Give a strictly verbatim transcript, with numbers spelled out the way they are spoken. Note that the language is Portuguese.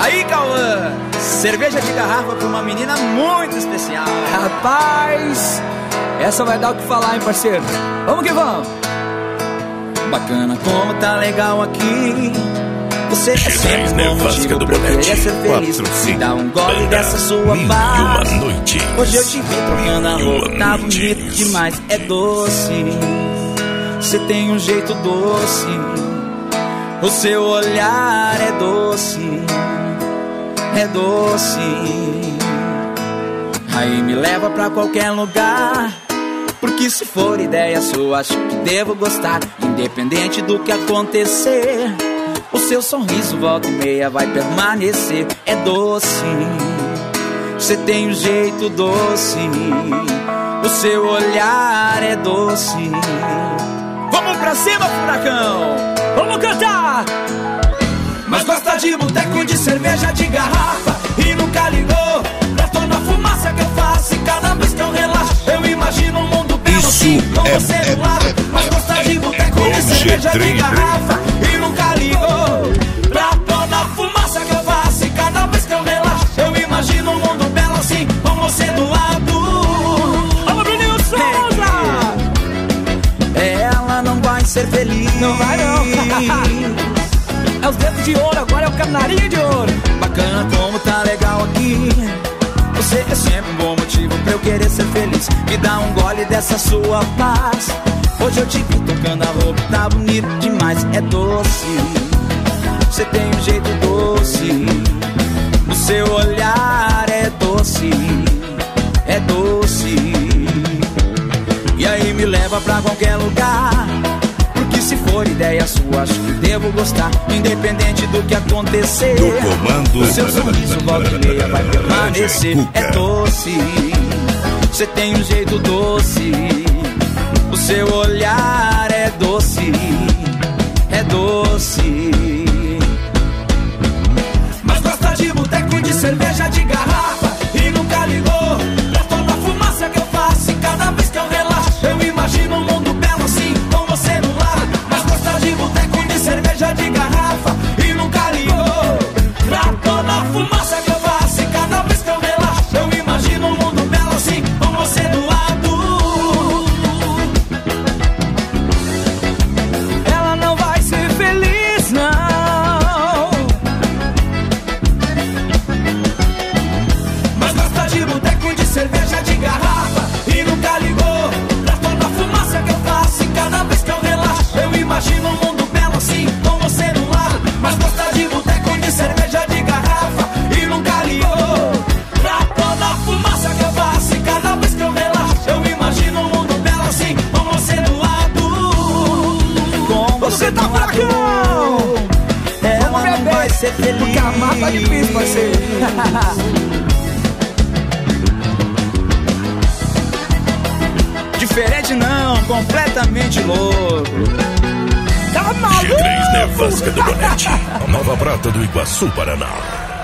Aí, Cauã, cerveja de garrafa pra uma menina muito especial. Rapaz, essa vai dar o que falar, hein, parceiro? Vamos que vamos. Bacana como tá legal aqui. Você é sempre um bom motivo do pra eu querer Bonete. ser feliz. Me dá um gole dessa sua Mil paz. e uma noites. Hoje eu te vi trocando a Mil e uma roupa, tá bonito noites. demais, é doce. Você tem um jeito doce, o seu olhar é doce, é doce. Aí me leva pra qualquer lugar, porque se for ideia sua, acho que devo gostar. Independente do que acontecer, o seu sorriso volta e meia vai permanecer. É doce, você tem um jeito doce, o seu olhar é doce. Vamos pra cima, furacão! Vamos cantar! Mas gosta de boteco, de cerveja, de garrafa, e nunca ligou pra toda a fumaça que eu faço. E cada vez que eu relaxo, eu imagino um mundo belo assim, com é- você é- do lado. Mas gosta de boteco, de cerveja, de garrafa, e nunca ligou pra toda a fumaça que eu faço. E cada vez que eu relaxo, eu imagino um mundo belo assim, com você do lado. Alô, Bruninho Souza! Ela não vai ser feliz. Não vai não. É os dedos de ouro, agora é o canarinho de ouro. Bacana como tá legal aqui. Você é sempre um bom motivo pra eu querer ser feliz. Me dá um gole dessa sua paz. Hoje eu te vi tocando a roupa, tá bonito demais, é doce. Você tem um jeito doce, o seu olhar é doce, é doce. E aí me leva pra qualquer lugar, porque se for ideia sua, acho que devo gostar. Independente do que acontecer, Do comando. o seu sorriso volta e meia vai permanecer. É doce, você tem um jeito doce, o seu olhar é doce, é doce. Mas gosta de boteco, de cerveja, de garrafa, e nunca ligou pra toda a fumaça que eu faço. E cada vez que eu relaxo, eu imagino um mundo belo assim, com você no lado. Mas gosta de boteco, de cerveja, de garrafa, e nunca ligou pra toda a fumaça que eu faço. E cada vez que eu relaxo, eu imagino um mundo belo assim, com você do lado. Ela não vai ser feliz, não. Mas gosta de boteco, de cerveja, de garrafa, e nunca ligou pra toda a fumaça que eu faço. E cada vez que eu relaxo, eu imagino um mundo belo assim, com você do lado. Mas gosta de boteco, de cerveja, de garrafa, e nunca ligou pra toda a fumaça que eu faço. E cada vez que eu relaxo, eu imagino um mundo belo assim, com você do lado. Com você do lado, ela não vai ser feliz. Porque amar tá difícil, parceiro. Diferente não, completamente louco. Tá G três maluco? Nevasca do Bonete. A nova prata do Iguaçu, Paraná.